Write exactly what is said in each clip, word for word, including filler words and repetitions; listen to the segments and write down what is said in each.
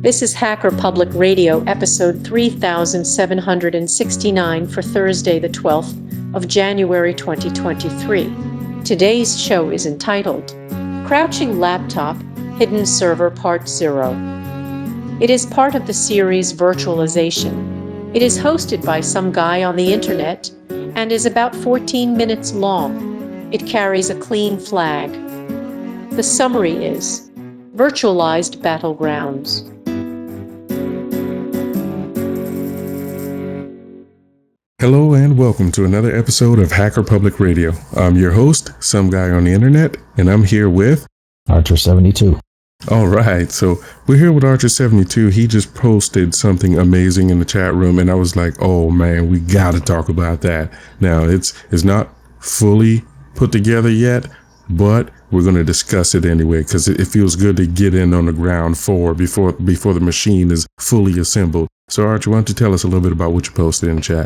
This is Hacker Public Radio, episode three thousand seven hundred sixty-nine for Thursday, the twelfth of January, twenty twenty-three. Today's show is entitled Crouching Laptop, Hidden Server Part Zero. It is part of the series Virtualization. It is hosted by some guy on the internet and is about fourteen minutes long. It carries a clean flag. The summary is Virtualized Battlegrounds. Hello and welcome to another episode of Hacker Public Radio. I'm your host, some guy on the internet, and I'm here with Archer seventy-two. All right, so we're here with Archer seventy-two. He just posted something amazing in the chat room, and I was like, oh man, we got to talk about that. Now, it's it's not fully put together yet, but we're going to discuss it anyway because it, it feels good to get in on the ground floor before before the machine is fully assembled. So Archer, why don't you tell us a little bit about what you posted in the chat?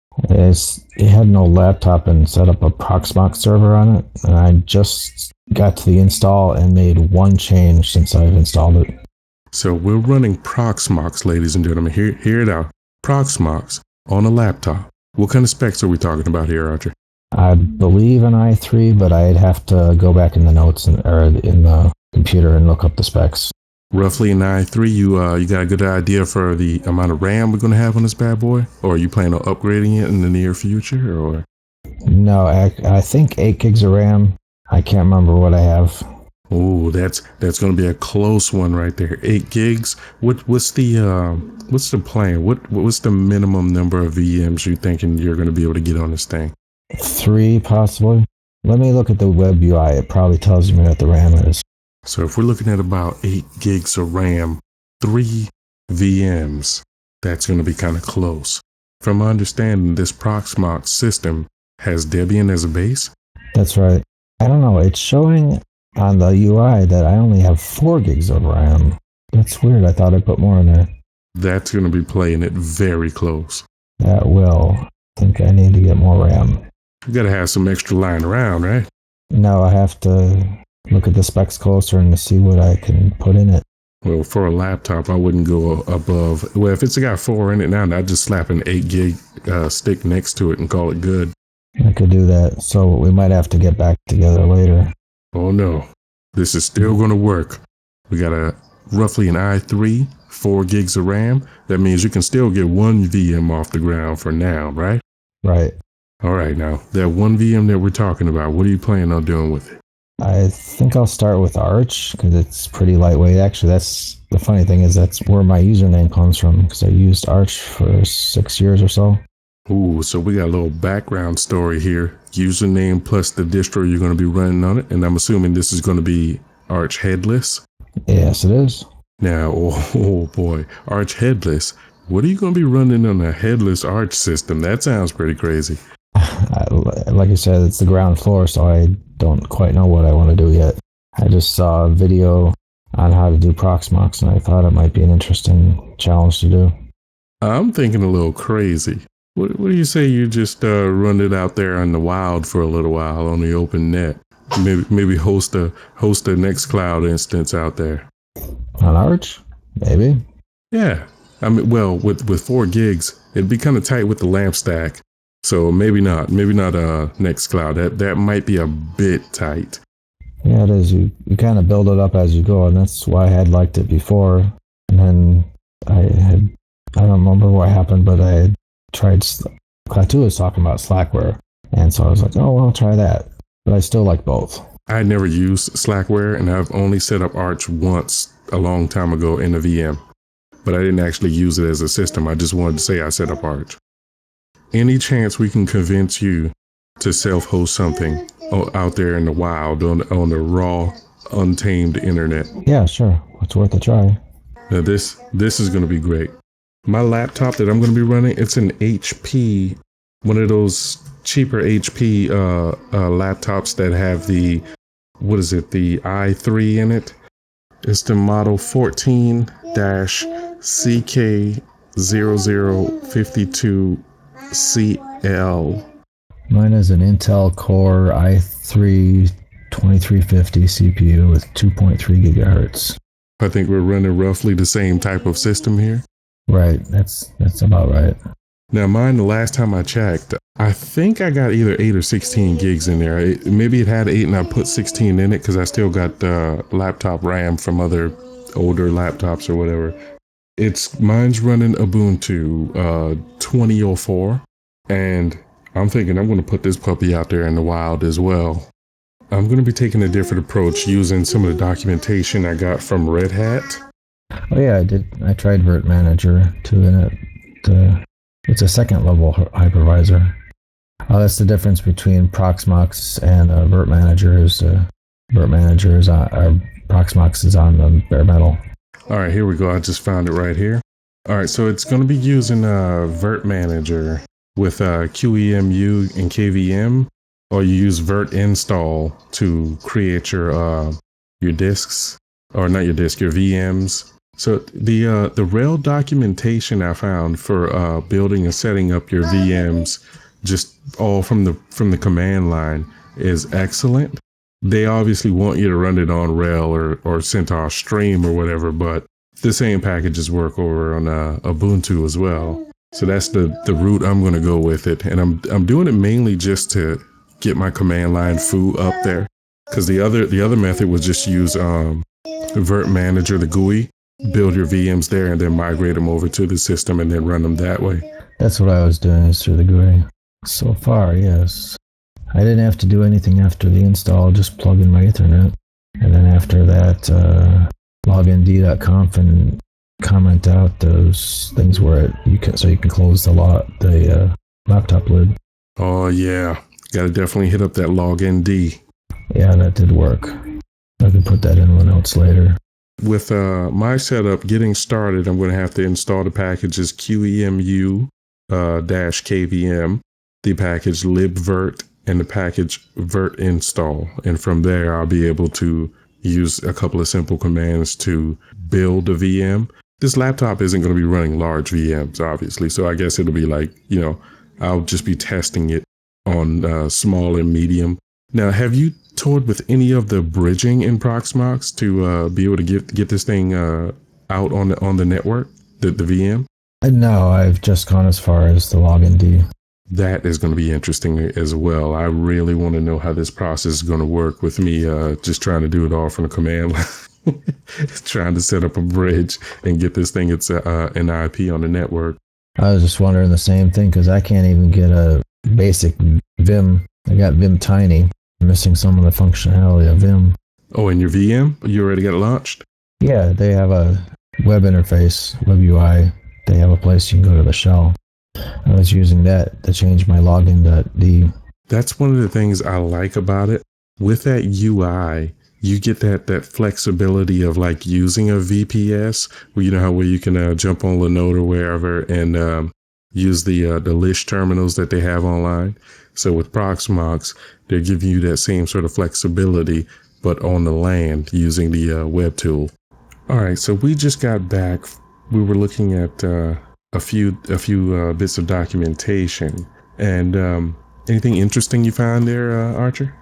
It's, it had no laptop and set up a Proxmox server on it, and I just got to the install and made one change since I've installed it. So we're running Proxmox, ladies and gentlemen. Hear, hear it out. Proxmox on a laptop. What kind of specs are we talking about here, Archer? I believe an i three, but I'd have to go back in the notes and, or in the computer and look up the specs. Roughly an i three, you uh, you got a good idea for the amount of RAM we're going to have on this bad boy? Or are you planning on upgrading it in the near future? Or No, I, I think eight gigs of RAM. I can't remember what I have. Oh, that's that's going to be a close one right there. Eight gigs. What what's the uh, what's the plan? What what's the minimum number of V Ms you thinking you're going to be able to get on this thing? Three, possibly. Let me look at the web U I. It probably tells me what the RAM is. So if we're looking at about eight gigs of RAM, three V Ms, that's going to be kind of close. From my understanding, this Proxmox system has Debian as a base. That's right. I don't know. It's showing on the U I that I only have four gigs of RAM. That's weird. I thought I put more in there. That's going to be playing it very close. That will. I think I need to get more RAM. You got to have some extra lying around, right? No, I have to look at the specs closer and to see what I can put in it. Well, for a laptop, I wouldn't go above. Well, if it's got four in it now, I'd just slap an eight gig uh, stick next to it and call it good. I could do that. So we might have to get back together later. Oh no, this is still going to work. We got a roughly an i three, four gigs of RAM. That means you can still get one V M off the ground for now, right? Right. All right, now that one V M that we're talking about, what are you planning on doing with it? I think I'll start with Arch because it's pretty lightweight. Actually, that's the funny thing is that's where my username comes from because I used Arch for six years or so. Ooh, so we got a little background story here. Username plus the distro you're going to be running on it, and I'm assuming this is going to be Arch Headless. Yes, it is. Now, oh, oh boy, Arch Headless. What are you going to be running on a headless Arch system? That sounds pretty crazy. I, like I said, it's the ground floor, so I don't quite know what I want to do yet. I just saw a video on how to do Proxmox, and I thought it might be an interesting challenge to do. I'm thinking a little crazy. What, what do you say you just uh, run it out there in the wild for a little while on the open net? Maybe maybe host a host a Nextcloud instance out there. On Arch? Maybe. Yeah. I mean, well, with, with four gigs, it'd be kind of tight with the lamp stack. So maybe not. Maybe not uh, Nextcloud. That that might be a bit tight. Yeah, it is. You, you kind of build it up as you go, and that's why I had liked it before. And then I had, I don't remember what happened, but I had tried, Klaatu was talking about Slackware. And so I was like, oh, well, I'll try that. But I still like both. I never used Slackware, and I've only set up Arch once a long time ago in a V M. But I didn't actually use it as a system. I just wanted to say I set up Arch. Any chance we can convince you to self-host something out there in the wild on, on the raw, untamed internet? Yeah, sure. It's worth a try. Now this this is going to be great. My laptop that I'm going to be running, it's an H P, one of those cheaper H P uh, uh, laptops that have the, what is it, the i three in it. It's the model fourteen C K zero zero five two C L. Mine is an Intel Core i three twenty-three fifty C P U with two point three gigahertz. I think we're running roughly the same type of system here. Right. That's that's about right. Now, mine, the last time I checked, I think I got either eight or sixteen gigs in there. It, maybe it had eight and I put sixteen in it because I still got uh, laptop RAM from other older laptops or whatever. It's mine's running Ubuntu uh, twenty oh four, and I'm thinking I'm going to put this puppy out there in the wild as well. I'm going to be taking a different approach using some of the documentation I got from Red Hat. Oh yeah, I did. I tried Virt Manager too, and it uh, it's a second level hypervisor. Oh, that's the difference between Proxmox and uh, Virt Manager. Is uh, Virt Manager is on, uh, Proxmox is on the bare metal. All right, here we go. I just found it right here. All right, so it's going to be using uh, Virt Manager with uh, Q E M U and K V M, or you use Virt install to create your uh, your disks, or not your disk, your V Ms. So the uh, the Rail documentation I found for uh, building and setting up your V Ms, just all from the from the command line, is excellent. They obviously want you to run it on Rail or, or CentOS Stream or whatever, but the same packages work over on uh, Ubuntu as well. So that's the, the route I'm going to go with it. And I'm I'm doing it mainly just to get my command line foo up there. Because the other the other method was just use um, Virt Manager, the G U I, build your V Ms there and then migrate them over to the system and then run them that way. That's what I was doing, is through the G U I. So far, yes. I didn't have to do anything after the install, just plug in my Ethernet. And then after that, uh, login d dot conf and comment out those things where it, you can, so you can close the lot, the uh, laptop lid. Oh yeah, gotta definitely hit up that login-d. Yeah, that did work. I can put that in one notes later. With uh, my setup getting started, I'm going to have to install the packages Q E M U uh, dash K V M, the package libvirt, and the package virt install. And from there, I'll be able to use a couple of simple commands to build a V M. This laptop isn't going to be running large V Ms, obviously. So I guess it'll be like, you know, I'll just be testing it on uh, small and medium. Now, have you toyed with any of the bridging in Proxmox to uh, be able to get get this thing uh, out on the, on the network, the, the V M? No, I've just gone as far as the login D. That is going to be interesting as well. I really want to know how this process is going to work with me uh, just trying to do it all from the command line. Trying to set up a bridge and get this thing, it's uh, an I P on the network. I was just wondering the same thing, because I can't even get a basic Vim. I got Vim Tiny. I'm missing some of the functionality of Vim. Oh, and your V M? You already got it launched? Yeah, they have a web interface, web U I. They have a place you can go to the shell. I was using that to change my login.d. That's one of the things I like about it. With that U I, you get that that flexibility of like using a V P S, where you know how where you can uh, jump on Linode or wherever and um, use the uh, the Lish terminals that they have online. So with Proxmox, they're giving you that same sort of flexibility, but on the LAN using the uh, web tool. All right, so we just got back. We were looking at uh, a few a few uh, bits of documentation, and um, anything interesting you found there, uh, Archer?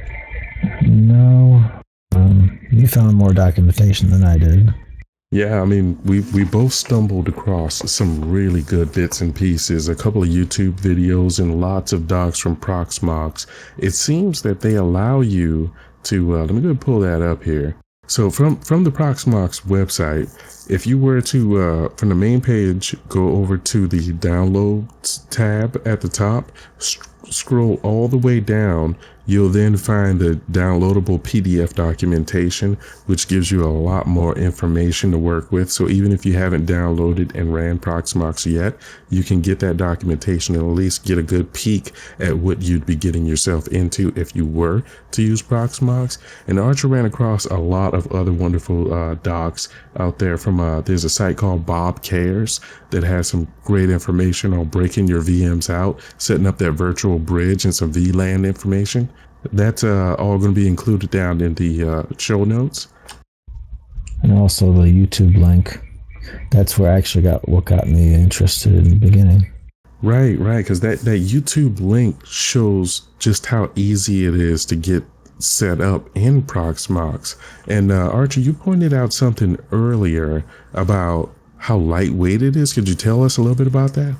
No, um, you found more documentation than I did. Yeah, I mean, we, we both stumbled across some really good bits and pieces, a couple of YouTube videos and lots of docs from Proxmox. It seems that they allow you to, uh, let me go pull that up here. So from, from the Proxmox website, if you were to, uh, from the main page, go over to the Downloads tab at the top, sc- scroll all the way down, you'll then find the downloadable P D F documentation, which gives you a lot more information to work with. So even if you haven't downloaded and ran Proxmox yet, you can get that documentation and at least get a good peek at what you'd be getting yourself into if you were to use Proxmox. And Archer ran across a lot of other wonderful uh, docs out there from, uh, there's a site called Bob Cares that has some great information on breaking your V Ms out, setting up that virtual bridge and some V LAN information. That's uh, all going to be included down in the uh, show notes. And also the YouTube link. That's where I actually got what got me interested in the beginning. Right, right, because that, that YouTube link shows just how easy it is to get set up in Proxmox. And uh, Archer, you pointed out something earlier about how lightweight it is. Could you tell us a little bit about that?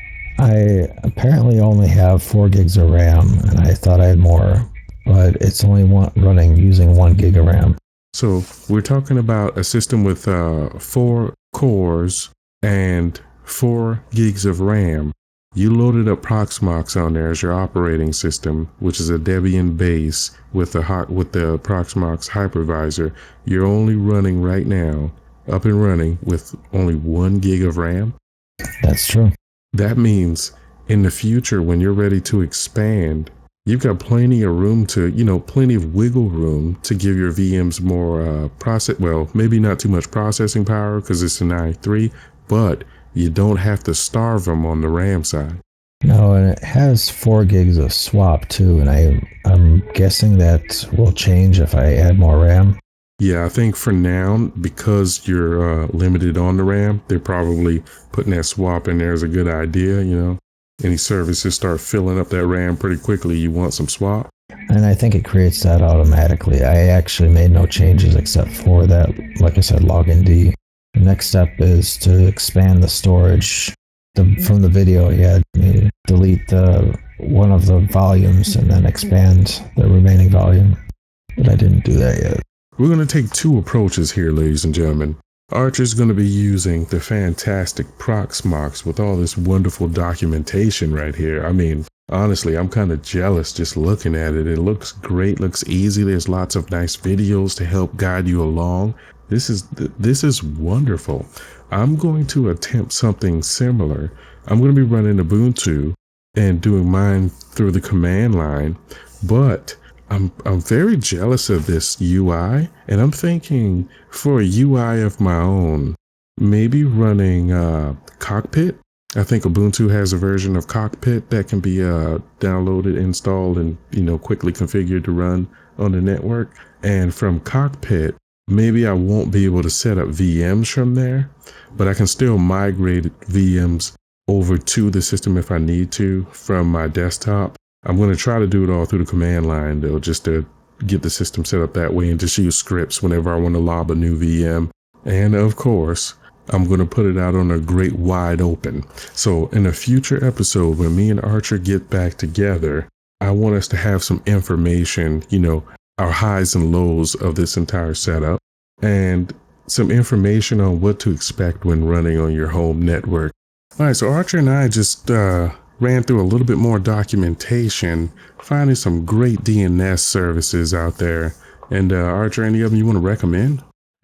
I apparently only have four gigs of RAM, and I thought I had more, but it's only one, running using one gig of RAM. So we're talking about a system with uh, four cores and four gigs of RAM. You loaded up Proxmox on there as your operating system, which is a Debian base with the hot with the Proxmox hypervisor. You're only running right now, up and running with only one gig of RAM. That's true. That means in the future, when you're ready to expand, you've got plenty of room to, you know, plenty of wiggle room to give your V Ms more uh, process. Well, maybe not too much processing power because it's an i three, but you don't have to starve them on the RAM side. No, and it has four gigs of swap too, and I, I'm guessing that will change if I add more RAM. Yeah, I think for now, because you're uh, limited on the RAM, they're probably putting that swap in there as a good idea, you know. Any services start filling up that RAM pretty quickly, you want some swap. And I think it creates that automatically. I actually made no changes except for that, like I said, login D. The next step is to expand the storage. The, from the video, he had me delete the, one of the volumes and then expand the remaining volume. But I didn't do that yet. We're going to take two approaches here, ladies and gentlemen. Archer's going to be using the fantastic Proxmox with all this wonderful documentation right here. I mean, honestly, I'm kind of jealous just looking at it. It looks great, looks easy. There's lots of nice videos to help guide you along. This is this is wonderful. I'm going to attempt something similar. I'm going to be running Ubuntu and doing mine through the command line, but I'm I'm very jealous of this U I, and I'm thinking for a U I of my own, maybe running uh, Cockpit. I think Ubuntu has a version of Cockpit that can be uh, downloaded, installed, and you know quickly configured to run on the network. And from Cockpit, maybe I won't be able to set up V Ms from there, but I can still migrate V Ms over to the system if I need to from my desktop. I'm going to try to do it all through the command line, though, just to get the system set up that way and just use scripts whenever I want to lob a new V M. And of course, I'm going to put it out on a great wide open. So in a future episode, when me and Archer get back together, I want us to have some information, you know, our highs and lows of this entire setup, and some information on what to expect when running on your home network. All right, so Archer and I just uh, ran through a little bit more documentation, finding some great D N S services out there. And uh, Archer, any of them you want to recommend?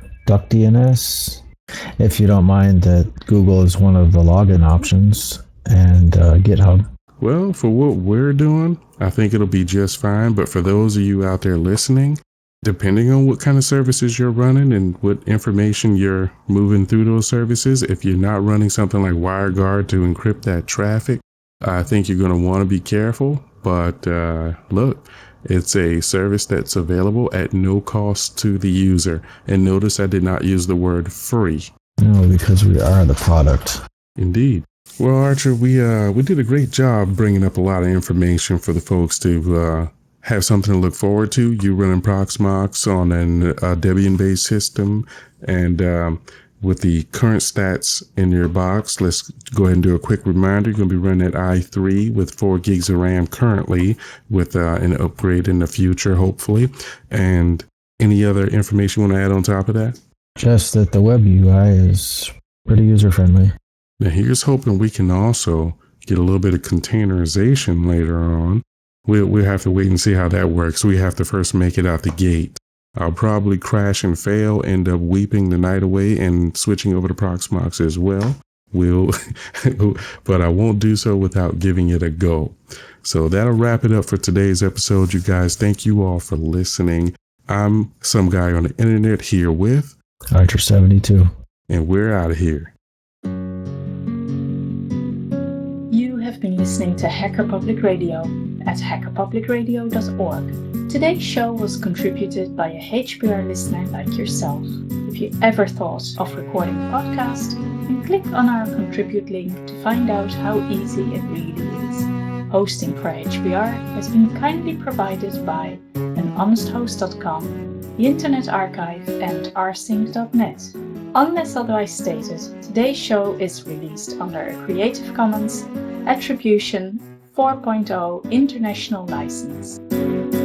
DuckDNS, if you don't mind that Google is one of the login options, and uh, GitHub. Well, for what we're doing, I think it'll be just fine. But for those of you out there listening, depending on what kind of services you're running and what information you're moving through those services, if you're not running something like WireGuard to encrypt that traffic, I think you're going to want to be careful. But uh, look, it's a service that's available at no cost to the user. And notice I did not use the word free. No, because we are the product. Indeed. Well, Archer, we uh we did a great job bringing up a lot of information for the folks to uh, have something to look forward to. You running Proxmox on an uh, Debian-based system, and um, with the current stats in your box, let's go ahead and do a quick reminder. You're going to be running at i three with four gigs of RAM currently, with uh, an upgrade in the future, hopefully. And any other information you want to add on top of that? Just that the web U I is pretty user-friendly. Now here's hoping we can also get a little bit of containerization later on. We'll, we'll have to wait and see how that works. We have to first make it out the gate. I'll probably crash and fail, end up weeping the night away and switching over to Proxmox as well. We'll, but I won't do so without giving it a go. So that'll wrap it up for today's episode, you guys. Thank you all for listening. I'm some guy on the internet here with Archer seventy-two. And we're out of here. You have been listening to Hacker Public Radio at hacker public radio dot org. Today's show was contributed by a H P R listener like yourself. If you ever thought of recording a podcast, then click on our contribute link to find out how easy it really is. Hosting for H P R has been kindly provided by an honest host dot com, the Internet Archive, and r sync dot net. Unless otherwise stated, today's show is released under a Creative Commons Attribution four point oh International License.